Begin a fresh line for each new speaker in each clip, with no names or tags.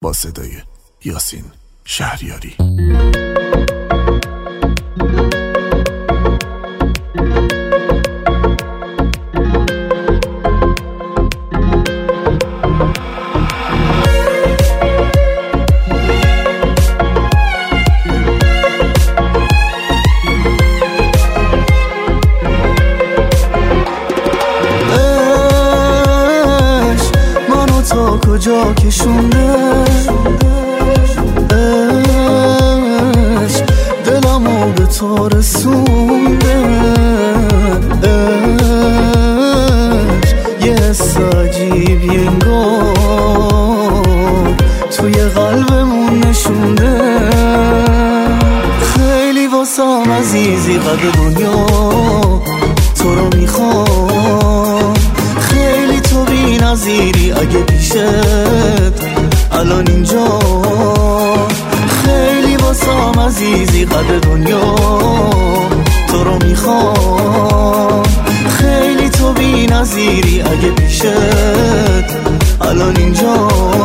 با صدای یاسین شهریاری.
تا کجا کشونده عشق دلمو به تو رسونده عشق یه حس عجیبی انگار توی قلبمون نشونده خیلی واسم عزیزی قدر دنیا تو رو میخوام خیلی تو بی نظیری اگه پیشت الان اینجا خیلی واسم عزیزی قدر دنیا تو رو میخوام خیلی تو بی نظیری اگه پیشت الان اینجا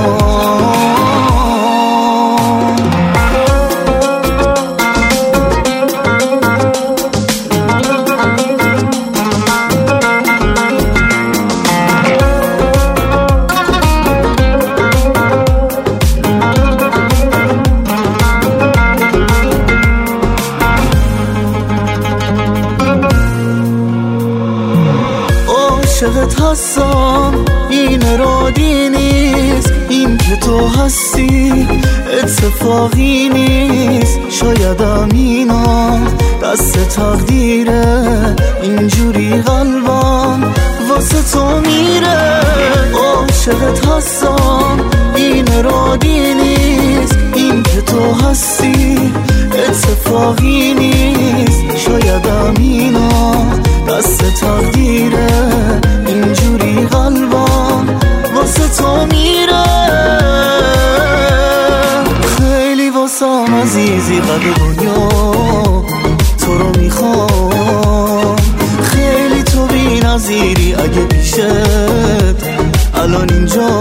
عاشقت هستم این ارادی نیست این که تو هستی اتفاقی نیست شایدم اینا دست تقدیره اینجوری قلبم واسه تو میره عاشقت هستم این ارادی نیست این که تو هستی اتفاقی نیست شایدم اینا دست تقدیره اینجوری قلبم واسه تو میره خیلی واسم عزیزی قدر دنیا تو رو میخوام خیلی تو بی نظیری اگه پیشت الان اینجا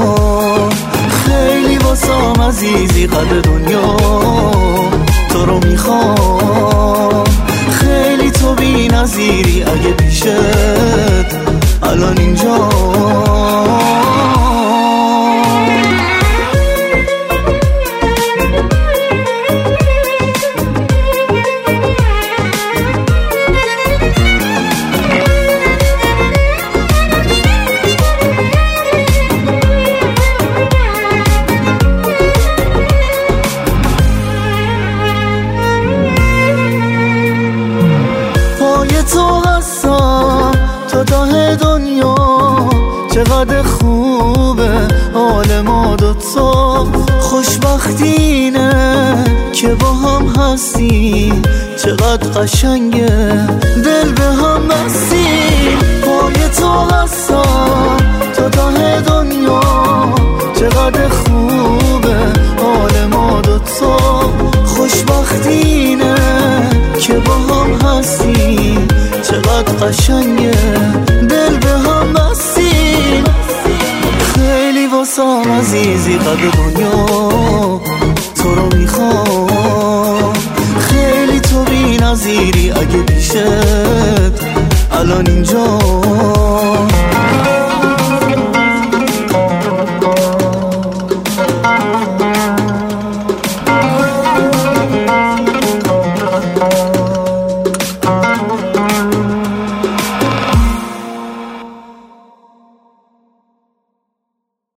خیلی واسم عزیزی قدر دنیا تو رو میخوام خیلی تو بی نظیری اگه پیشت الان اینجا تو هستم تا ته دنیا چقدر خوبه حال ما دوتا خوشبختینه که با هم هستی چقدر قشنگه دل به هم بستیم پای تو هستم تا ته دنیا چقدر خوبه حال ما دوتا خوشبختینه که با هم هستی چقدر قشنگه دل به هم بستیم خیلی واسم عزیزی قدر دنیا تو رو میخوام خیلی تو بی نظیری اگه پیشت الان اینجا